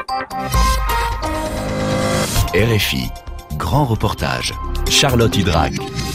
RFI, grand reportage. Charlotte Hydrac.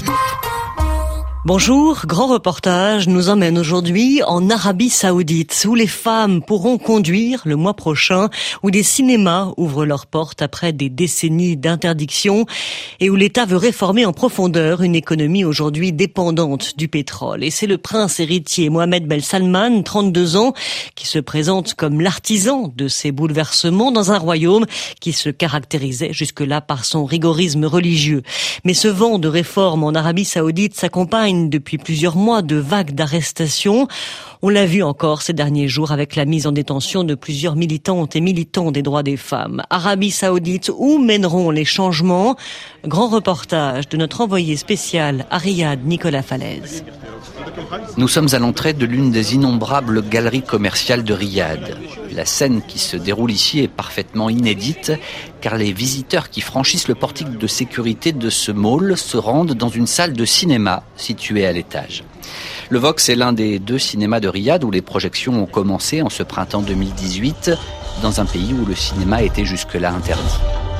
Bonjour, grand reportage nous emmène aujourd'hui en Arabie Saoudite, où les femmes pourront conduire le mois prochain, où des cinémas ouvrent leurs portes après des décennies d'interdiction et où l'État veut réformer en profondeur une économie aujourd'hui dépendante du pétrole. Et c'est le prince héritier Mohammed Ben Salman, 32 ans, qui se présente comme l'artisan de ces bouleversements dans un royaume qui se caractérisait jusque-là par son rigorisme religieux. Mais ce vent de réforme en Arabie Saoudite s'accompagne depuis plusieurs mois de vagues d'arrestations. On l'a vu encore ces derniers jours avec la mise en détention de plusieurs militantes et militants des droits des femmes. Arabie Saoudite, où mèneront les changements? Grand reportage de notre envoyé spécial à Riyad, Nicolas Falaise. Nous sommes à l'entrée de l'une des innombrables galeries commerciales de Riyad. La scène qui se déroule ici est parfaitement inédite, car les visiteurs qui franchissent le portique de sécurité de ce mall se rendent dans une salle de cinéma située à l'étage. Le Vox est l'un des 2 cinémas de Riyad où les projections ont commencé en ce printemps 2018, dans un pays où le cinéma était jusque-là interdit.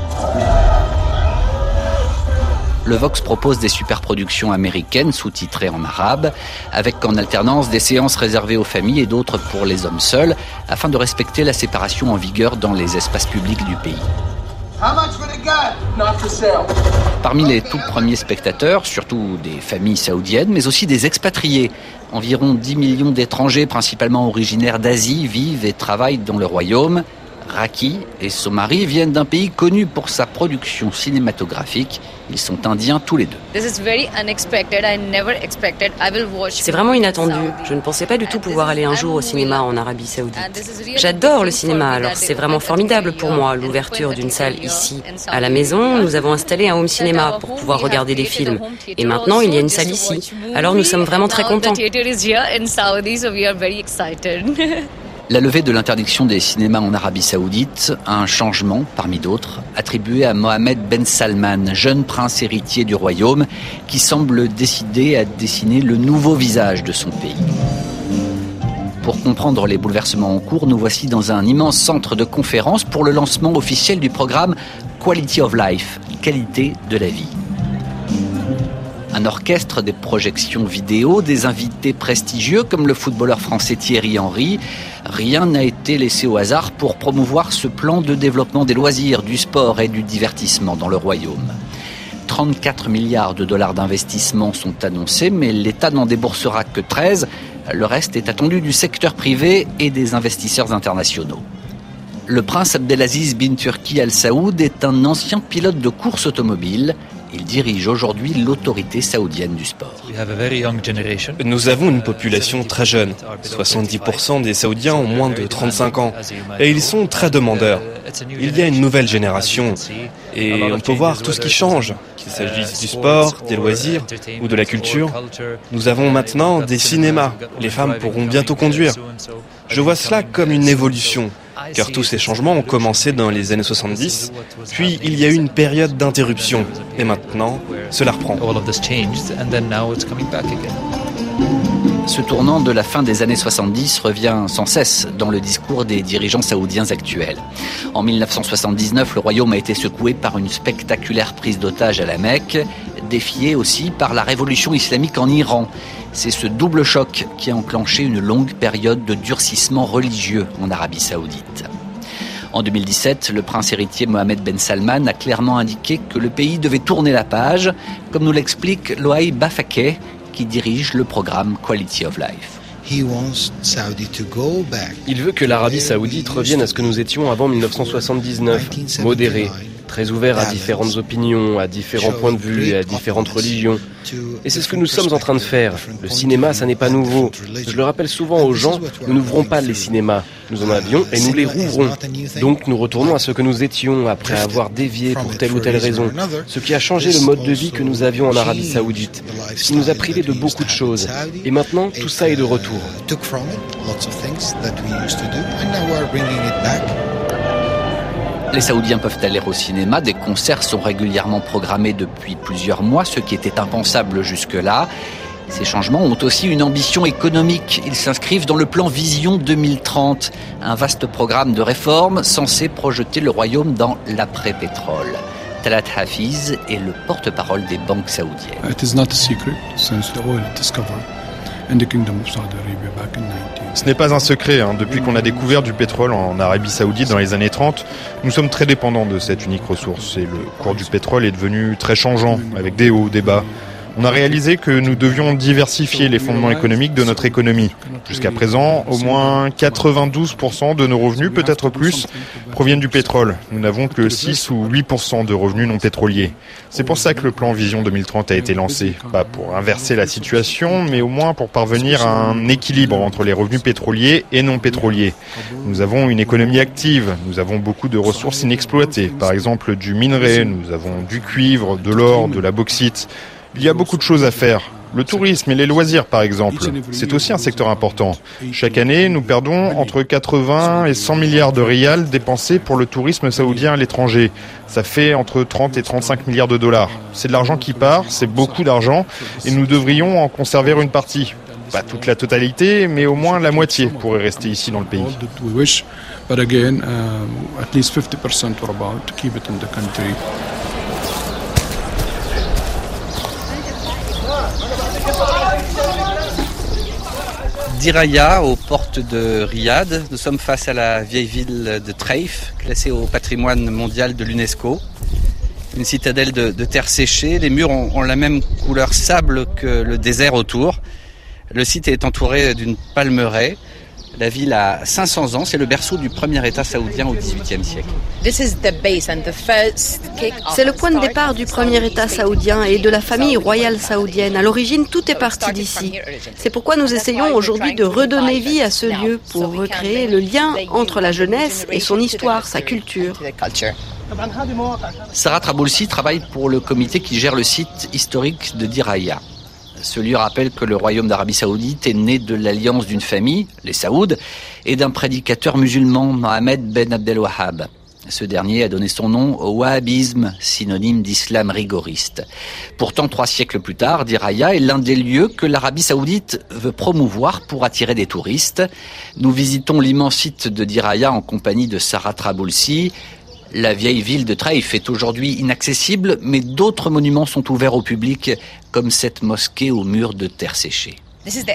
Le Vox propose des superproductions américaines sous-titrées en arabe, avec en alternance des séances réservées aux familles et d'autres pour les hommes seuls, afin de respecter la séparation en vigueur dans les espaces publics du pays. Parmi les tout premiers spectateurs, surtout des familles saoudiennes, mais aussi des expatriés. Environ 10 millions d'étrangers, principalement originaires d'Asie, vivent et travaillent dans le royaume. Raki et son mari viennent d'un pays connu pour sa production cinématographique. Ils sont indiens tous les deux. C'est vraiment inattendu. Je ne pensais pas du tout pouvoir aller un jour au cinéma en Arabie Saoudite. J'adore le cinéma, alors c'est vraiment formidable pour moi, l'ouverture d'une salle ici. À la maison, nous avons installé un home cinéma pour pouvoir regarder des films. Et maintenant, il y a une salle ici. Alors nous sommes vraiment très contents. La levée de l'interdiction des cinémas en Arabie Saoudite, un changement, parmi d'autres, attribué à Mohammed Ben Salman, jeune prince héritier du royaume, qui semble décidé à dessiner le nouveau visage de son pays. Pour comprendre les bouleversements en cours, nous voici dans un immense centre de conférence pour le lancement officiel du programme Quality of Life, qualité de la vie. Un orchestre, des projections vidéo, des invités prestigieux comme le footballeur français Thierry Henry. Rien n'a été laissé au hasard pour promouvoir ce plan de développement des loisirs, du sport et du divertissement dans le royaume. 34 milliards de dollars d'investissement sont annoncés, mais l'État n'en déboursera que 13. Le reste est attendu du secteur privé et des investisseurs internationaux. Le prince Abdelaziz bin Turki Al Saoud est un ancien pilote de course automobile. Il dirige aujourd'hui l'autorité saoudienne du sport. Nous avons une population très jeune. 70% des Saoudiens ont moins de 35 ans. Et ils sont très demandeurs. Il y a une nouvelle génération. Et on peut voir tout ce qui change, qu'il s'agisse du sport, des loisirs ou de la culture. Nous avons maintenant des cinémas. Les femmes pourront bientôt conduire. Je vois cela comme une évolution. Car tous ces changements ont commencé dans les années 70, puis il y a eu une période d'interruption, et maintenant, cela reprend. Ce tournant de la fin des années 70 revient sans cesse dans le discours des dirigeants saoudiens actuels. En 1979, le royaume a été secoué par une spectaculaire prise d'otage à la Mecque, défié aussi par la révolution islamique en Iran. C'est ce double choc qui a enclenché une longue période de durcissement religieux en Arabie Saoudite. En 2017, le prince héritier Mohammed Ben Salman a clairement indiqué que le pays devait tourner la page, comme nous l'explique Loaï Bafakeh, qui dirige le programme Quality of Life. Il veut que l'Arabie Saoudite revienne à ce que nous étions avant 1979, modéré, très ouvert à différentes opinions, à différents points de vue et à différentes religions. Et c'est ce que nous sommes en train de faire. Le cinéma, ça n'est pas nouveau. Je le rappelle souvent aux gens, nous n'ouvrons pas les cinémas. Nous en avions et nous les rouvrons. Donc nous retournons à ce que nous étions après avoir dévié pour telle ou telle raison. Ce qui a changé le mode de vie que nous avions en Arabie Saoudite, ce qui nous a privés de beaucoup de choses. Et maintenant, tout ça est de retour. Les Saoudiens peuvent aller au cinéma, des concerts sont régulièrement programmés depuis plusieurs mois, ce qui était impensable jusque-là. Ces changements ont aussi une ambition économique. Ils s'inscrivent dans le plan Vision 2030, un vaste programme de réformes censé projeter le royaume dans l'après-pétrole. Talat Hafiz est le porte-parole des banques saoudiennes. Ce n'est pas un secret. Depuis qu'on a découvert du pétrole en Arabie Saoudite dans les années 30, nous sommes très dépendants de cette unique ressource. Et le cours du pétrole est devenu très changeant, avec des hauts, des bas. On a réalisé que nous devions diversifier les fondements économiques de notre économie. Jusqu'à présent, au moins 92% de nos revenus, peut-être plus, proviennent du pétrole. Nous n'avons que 6 ou 8% de revenus non pétroliers. C'est pour ça que le plan Vision 2030 a été lancé. Pas pour inverser la situation, mais au moins pour parvenir à un équilibre entre les revenus pétroliers et non pétroliers. Nous avons une économie active. Nous avons beaucoup de ressources inexploitées. Par exemple, du minerai, nous avons du cuivre, de l'or, de la bauxite. Il y a beaucoup de choses à faire. Le tourisme et les loisirs, par exemple, c'est aussi un secteur important. Chaque année, nous perdons entre 80 et 100 milliards de riyals dépensés pour le tourisme saoudien à l'étranger. Ça fait entre 30 et 35 milliards de dollars. C'est de l'argent qui part, c'est beaucoup d'argent, et nous devrions en conserver une partie. Pas toute la totalité, mais au moins la moitié pourrait rester ici dans le pays. Diraya, aux portes de Riyad. Nous sommes face à la vieille ville de Treif, classée au patrimoine mondial de l'UNESCO. Une citadelle de terre séchée. Les murs ont la même couleur sable que le désert autour. Le site est entouré d'une palmeraie. La ville a 500 ans, c'est le berceau du premier État saoudien au XVIIIe siècle. C'est le point de départ du premier État saoudien et de la famille royale saoudienne. À l'origine, tout est parti d'ici. C'est pourquoi nous essayons aujourd'hui de redonner vie à ce lieu pour recréer le lien entre la jeunesse et son histoire, sa culture. Sarah Traboulsi travaille pour le comité qui gère le site historique de Diraya. Ce lieu rappelle que le royaume d'Arabie Saoudite est né de l'alliance d'une famille, les Saouds, et d'un prédicateur musulman, Mohamed Ben Abdel Wahhab. Ce dernier a donné son nom au wahhabisme, synonyme d'islam rigoriste. Pourtant, 3 siècles plus tard, Diraya est l'un des lieux que l'Arabie Saoudite veut promouvoir pour attirer des touristes. Nous visitons l'immense site de Diraya en compagnie de Sarah Traboulsi. La vieille ville de Treif est aujourd'hui inaccessible, mais d'autres monuments sont ouverts au public, comme cette mosquée aux murs de terre séchée. C'est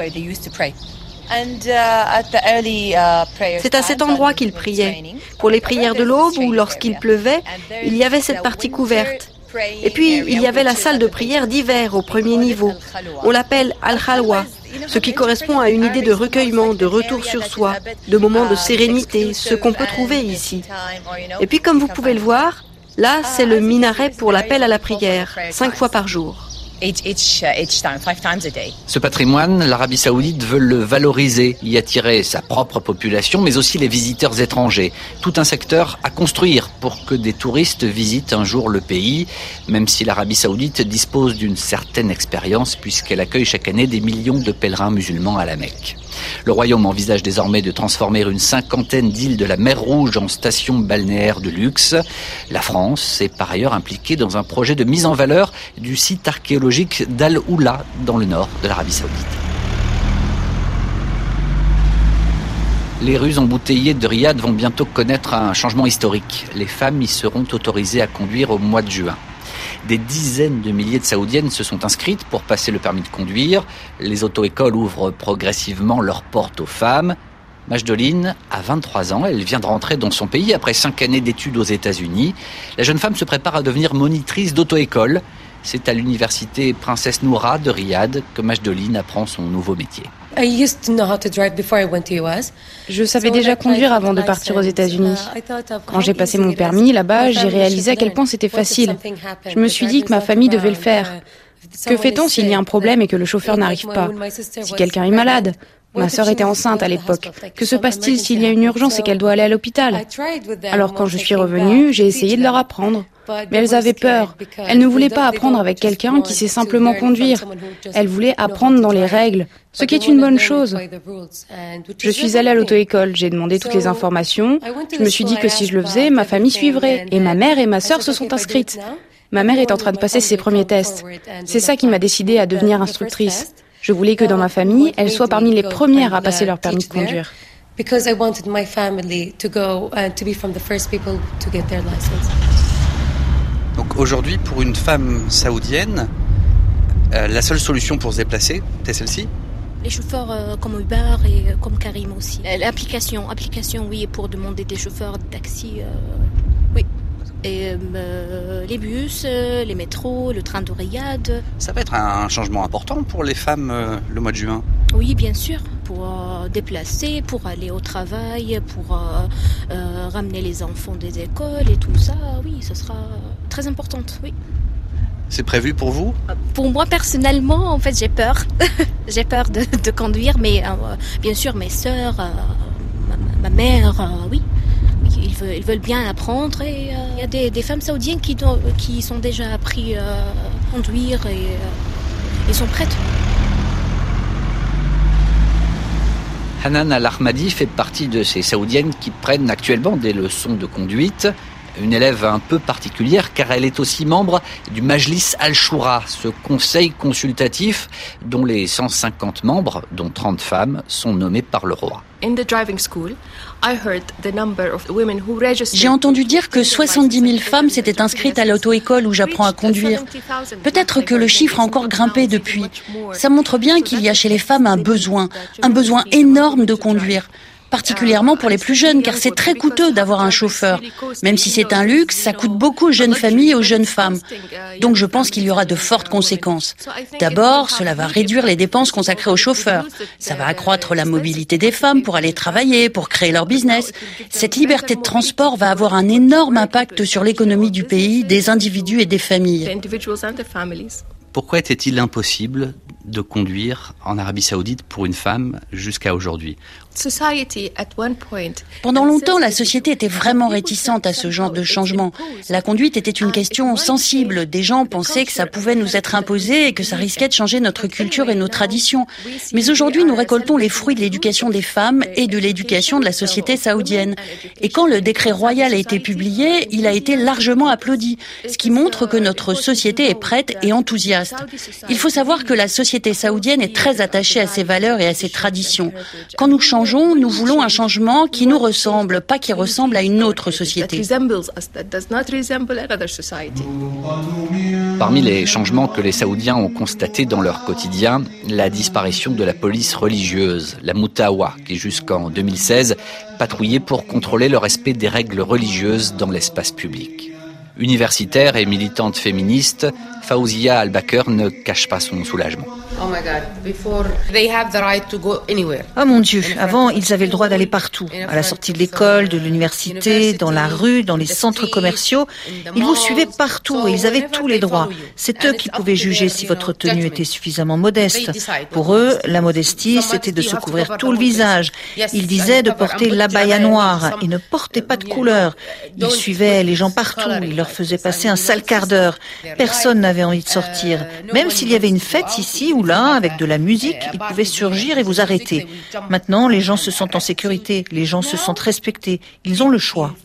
à cet endroit qu'ils priaient. Pour les prières de l'aube ou lorsqu'il pleuvait, il y avait cette partie couverte. Et puis, il y avait la salle de prière d'hiver au premier niveau. On l'appelle Al-Khalwa, ce qui correspond à une idée de recueillement, de retour sur soi, de moments de sérénité, ce qu'on peut trouver ici. Et puis, comme vous pouvez le voir, là, c'est le minaret pour l'appel à la prière, 5 fois par jour. Ce patrimoine, l'Arabie Saoudite veut le valoriser, y attirer sa propre population, mais aussi les visiteurs étrangers. Tout un secteur à construire pour que des touristes visitent un jour le pays, même si l'Arabie Saoudite dispose d'une certaine expérience puisqu'elle accueille chaque année des millions de pèlerins musulmans à la Mecque. Le royaume envisage désormais de transformer une 50aine d'îles de la mer Rouge en stations balnéaires de luxe. La France est par ailleurs impliquée dans un projet de mise en valeur du site archéologique d'Al-Oula dans le nord de l'Arabie Saoudite. Les rues embouteillées de Riyad vont bientôt connaître un changement historique. Les femmes y seront autorisées à conduire au mois de juin. Des dizaines de milliers de Saoudiennes se sont inscrites pour passer le permis de conduire. Les auto-écoles ouvrent progressivement leurs portes aux femmes. Majdoline a 23 ans, elle vient de rentrer dans son pays après 5 années d'études aux États-Unis. La jeune femme se prépare à devenir monitrice d'auto-école. C'est à l'université Princesse Noura de Riyad que Majdoline apprend son nouveau métier. Je savais déjà conduire avant de partir aux États-Unis. Quand j'ai passé mon permis là-bas, j'ai réalisé à quel point c'était facile. Je me suis dit que ma famille devait le faire. Que fait-on s'il y a un problème et que le chauffeur n'arrive pas? Si quelqu'un est malade? Ma sœur était enceinte à l'époque. Que se passe-t-il s'il y a une urgence et qu'elle doit aller à l'hôpital? Alors quand je suis revenue, j'ai essayé de leur apprendre. Mais elles avaient peur. Elles ne voulaient pas apprendre avec quelqu'un qui sait simplement conduire. Elles voulaient apprendre dans les règles, ce qui est une bonne chose. Je suis allée à l'auto-école, j'ai demandé toutes les informations. Je me suis dit que si je le faisais, ma famille suivrait. Et ma mère et ma sœur se sont inscrites. Ma mère est en train de passer ses premiers tests. C'est ça qui m'a décidée à devenir instructrice. Je voulais que dans ma famille, elle soit parmi les premières à passer leur permis de conduire. Because I wanted my family to go to be from the first people to get their license. Donc aujourd'hui, pour une femme saoudienne, la seule solution pour se déplacer, c'est celle-ci ? Les chauffeurs comme Uber et comme Careem aussi. L'application, oui, pour demander des chauffeurs de taxi, oui. Et les bus, les métros, le train de Riyad. Ça va être un changement important pour les femmes le mois de juin. Oui, bien sûr, pour déplacer, pour aller au travail, pour ramener les enfants des écoles et tout ça, oui, ce sera très important, oui. C'est prévu pour vous ? Pour moi, personnellement, en fait, j'ai peur. J'ai peur de conduire, mais bien sûr, mes sœurs, ma mère, oui. Ils veulent bien apprendre et il y a des femmes saoudiennes qui sont déjà appris à conduire et ils sont prêtes. Hanan Al-Ahmadi fait partie de ces saoudiennes qui prennent actuellement des leçons de conduite. Une élève un peu particulière car elle est aussi membre du Majlis Al-Shura, ce conseil consultatif dont les 150 membres, dont 30 femmes, sont nommés par le roi. J'ai entendu dire que 70 000 femmes s'étaient inscrites à l'auto-école où j'apprends à conduire. Peut-être que le chiffre a encore grimpé depuis. Ça montre bien qu'il y a chez les femmes un besoin énorme de conduire. Particulièrement pour les plus jeunes, car c'est très coûteux d'avoir un chauffeur. Même si c'est un luxe, ça coûte beaucoup aux jeunes familles et aux jeunes femmes. Donc je pense qu'il y aura de fortes conséquences. D'abord, cela va réduire les dépenses consacrées aux chauffeurs. Ça va accroître la mobilité des femmes pour aller travailler, pour créer leur business. Cette liberté de transport va avoir un énorme impact sur l'économie du pays, des individus et des familles. Pourquoi était-il impossible de conduire en Arabie Saoudite pour une femme jusqu'à aujourd'hui ? Pendant longtemps, la société était vraiment réticente à ce genre de changement. La conduite était une question sensible. Des gens pensaient que ça pouvait nous être imposé et que ça risquait de changer notre culture et nos traditions. Mais aujourd'hui, nous récoltons les fruits de l'éducation des femmes et de l'éducation de la société saoudienne. Et quand le décret royal a été publié, il a été largement applaudi, ce qui montre que notre société est prête et enthousiaste. Il faut savoir que la société saoudienne est très attachée à ses valeurs et à ses traditions. Quand nous changeons, nous voulons un changement qui nous ressemble, pas qui ressemble à une autre société. Parmi les changements que les Saoudiens ont constatés dans leur quotidien, la disparition de la police religieuse, la Moutawa, qui jusqu'en 2016 patrouillait pour contrôler le respect des règles religieuses dans l'espace public. Universitaire et militante féministe, Fawzia Al-Bakr ne cache pas son soulagement. Oh mon Dieu, avant ils avaient le droit d'aller partout, à la sortie de l'école, de l'université, dans la rue, dans les centres commerciaux. Ils vous suivaient partout et ils avaient tous les droits. C'est eux qui pouvaient juger si votre tenue était suffisamment modeste. Pour eux, la modestie, c'était de se couvrir tout le visage. Ils disaient de porter l'abaya noire et ne portaient pas de couleur. Ils suivaient les gens partout, ils leur faisaient passer un sale quart d'heure. Personne n'avait envie de sortir. Même s'il y avait une fête ici ou là, avec de la musique, ils pouvaient surgir et vous arrêter. Maintenant, les gens se sentent en sécurité, les gens se sentent respectés. Ils ont le choix.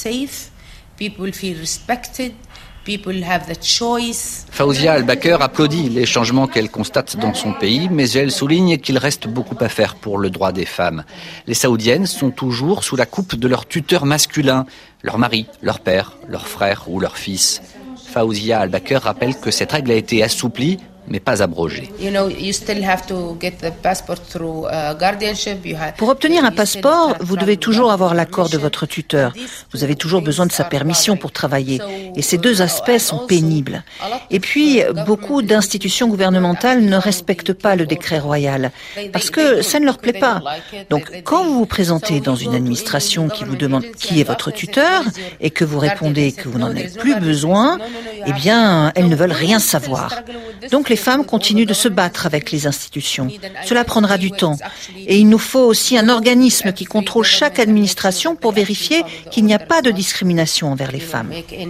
Fawzia Al-Bakr applaudit les changements qu'elle constate dans son pays, mais elle souligne qu'il reste beaucoup à faire pour le droit des femmes. Les Saoudiennes sont toujours sous la coupe de leur tuteur masculin, leur mari, leur père, leur frère ou leur fils. Fawzia Al-Bakr rappelle que cette règle a été assouplie, mais pas abrogée. Pour obtenir un passeport, vous devez toujours avoir l'accord de votre tuteur. Vous avez toujours besoin de sa permission pour travailler. Et ces deux aspects sont pénibles. Et puis, beaucoup d'institutions gouvernementales ne respectent pas le décret royal, parce que ça ne leur plaît pas. Donc, quand vous vous présentez dans une administration qui vous demande qui est votre tuteur, et que vous répondez que vous n'en avez plus besoin, eh bien, elles ne veulent rien savoir. Donc, les femmes continuent de se battre avec les institutions. Cela prendra du temps. Et il nous faut aussi un organisme qui contrôle chaque administration pour vérifier qu'il n'y a pas de discrimination envers les femmes.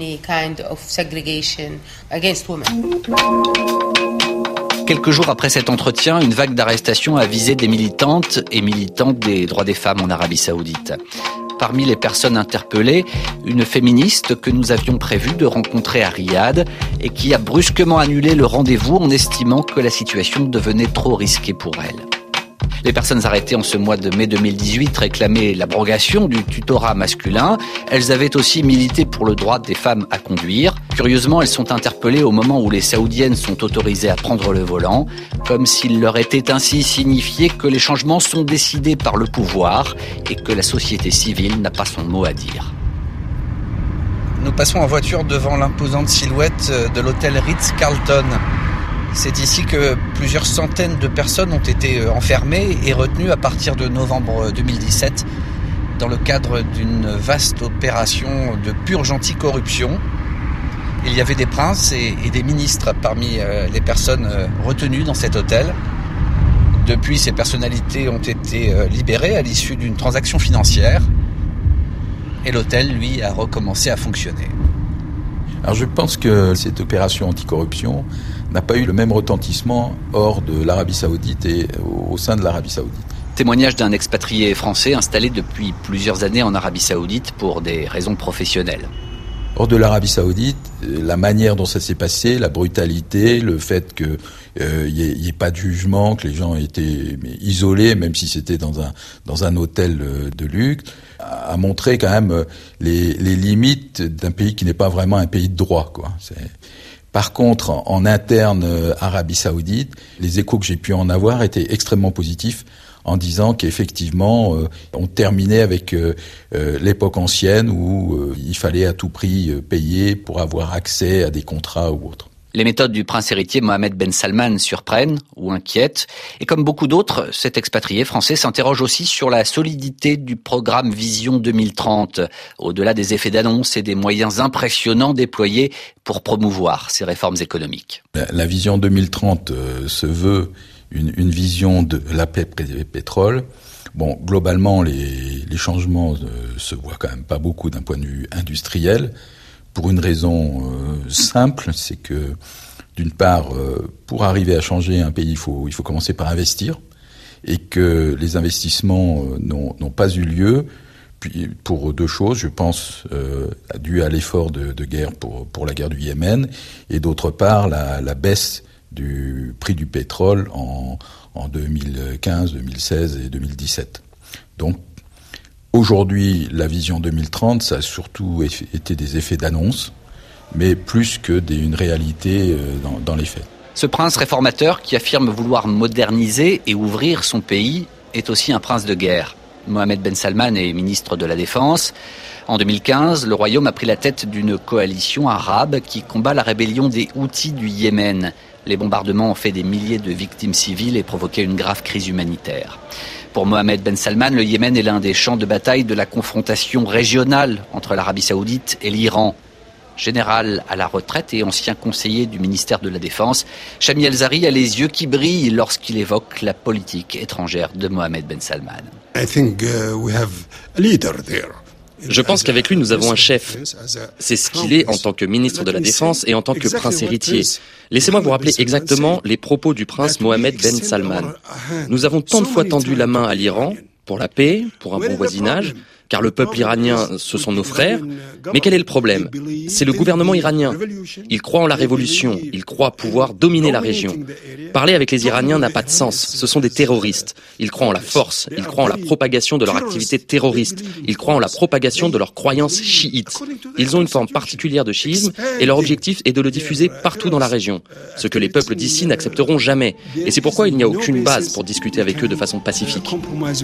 Quelques jours après cet entretien, une vague d'arrestations a visé des militantes et militants des droits des femmes en Arabie Saoudite. Parmi les personnes interpellées, une féministe que nous avions prévu de rencontrer à Riyad et qui a brusquement annulé le rendez-vous en estimant que la situation devenait trop risquée pour elle. Les personnes arrêtées en ce mois de mai 2018 réclamaient l'abrogation du tutorat masculin. Elles avaient aussi milité pour le droit des femmes à conduire. Curieusement, elles sont interpellées au moment où les Saoudiennes sont autorisées à prendre le volant, comme s'il leur était ainsi signifié que les changements sont décidés par le pouvoir et que la société civile n'a pas son mot à dire. Nous passons en voiture devant l'imposante silhouette de l'hôtel Ritz-Carlton. C'est ici que plusieurs centaines de personnes ont été enfermées et retenues à partir de novembre 2017 dans le cadre d'une vaste opération de purge anticorruption. Il y avait des princes et des ministres parmi les personnes retenues dans cet hôtel. Depuis, ces personnalités ont été libérées à l'issue d'une transaction financière et l'hôtel, lui, a recommencé à fonctionner. Alors je pense que cette opération anticorruption n'a pas eu le même retentissement hors de l'Arabie Saoudite et au sein de l'Arabie Saoudite. Témoignage d'un expatrié français installé depuis plusieurs années en Arabie Saoudite pour des raisons professionnelles. Hors de l'Arabie Saoudite, la manière dont ça s'est passé, la brutalité, le fait qu'il y ait pas de jugement, que les gens étaient isolés, même si c'était dans un hôtel de luxe, a montré quand même les limites d'un pays qui n'est pas vraiment un pays de droit, quoi. Par contre, en interne Arabie Saoudite, les échos que j'ai pu en avoir étaient extrêmement positifs, en disant qu'effectivement, on terminait avec l'époque ancienne où il fallait à tout prix payer pour avoir accès à des contrats ou autres. Les méthodes du prince héritier Mohammed Ben Salman surprennent ou inquiètent. Et comme beaucoup d'autres, cet expatrié français s'interroge aussi sur la solidité du programme Vision 2030, au-delà des effets d'annonce et des moyens impressionnants déployés pour promouvoir ces réformes économiques. La Vision 2030 se veut une vision de l'après-pétrole. Bon, globalement, les changements se voient quand même pas beaucoup d'un point de vue industriel. Pour une raison simple, c'est que d'une part, pour arriver à changer un pays, il faut commencer par investir, et que les investissements n'ont pas eu lieu, puis pour deux choses, je pense, dû à l'effort de guerre pour la guerre du Yémen, et d'autre part la baisse du prix du pétrole en 2015, 2016 et 2017. Donc aujourd'hui, la vision 2030, ça a surtout été des effets d'annonce, mais plus que une réalité dans les faits. Ce prince réformateur qui affirme vouloir moderniser et ouvrir son pays est aussi un prince de guerre. Mohammed Ben Salman est ministre de la Défense. En 2015, le royaume a pris la tête d'une coalition arabe qui combat la rébellion des Houthis du Yémen. Les bombardements ont fait des milliers de victimes civiles et provoqué une grave crise humanitaire. Pour Mohammed Ben Salman, le Yémen est l'un des champs de bataille de la confrontation régionale entre l'Arabie Saoudite et l'Iran. Général à la retraite et ancien conseiller du ministère de la Défense, Chami El-Zari a les yeux qui brillent lorsqu'il évoque la politique étrangère de Mohammed Ben Salman. Je pense qu'avec lui, nous avons un chef. C'est ce qu'il est en tant que ministre de la Défense et en tant que prince héritier. Laissez-moi vous rappeler exactement les propos du prince Mohammed Ben Salman. Nous avons tant de fois tendu la main à l'Iran pour la paix, pour un bon voisinage, car le peuple iranien, ce sont nos frères. Mais quel est le problème ? C'est le gouvernement iranien. Il croit en la révolution, il croit pouvoir dominer la région. Parler avec les Iraniens n'a pas de sens, ce sont des terroristes. Ils croient en la force, ils croient en la propagation de leur activité terroriste, ils croient en la propagation de leurs croyances chiites. Ils ont une forme particulière de chiisme et leur objectif est de le diffuser partout dans la région. Ce que les peuples d'ici n'accepteront jamais. Et c'est pourquoi il n'y a aucune base pour discuter avec eux de façon pacifique.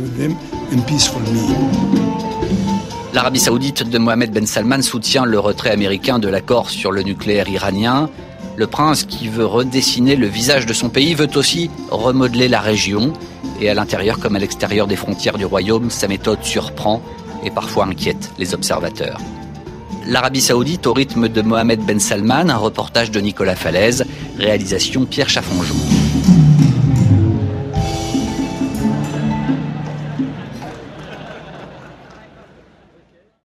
L'Arabie Saoudite de Mohammed Ben Salman soutient le retrait américain de l'accord sur le nucléaire iranien. Le prince, qui veut redessiner le visage de son pays, veut aussi remodeler la région. Et à l'intérieur comme à l'extérieur des frontières du royaume, sa méthode surprend et parfois inquiète les observateurs. L'Arabie Saoudite au rythme de Mohammed Ben Salman, un reportage de Nicolas Falaise, réalisation Pierre Chaffonjon.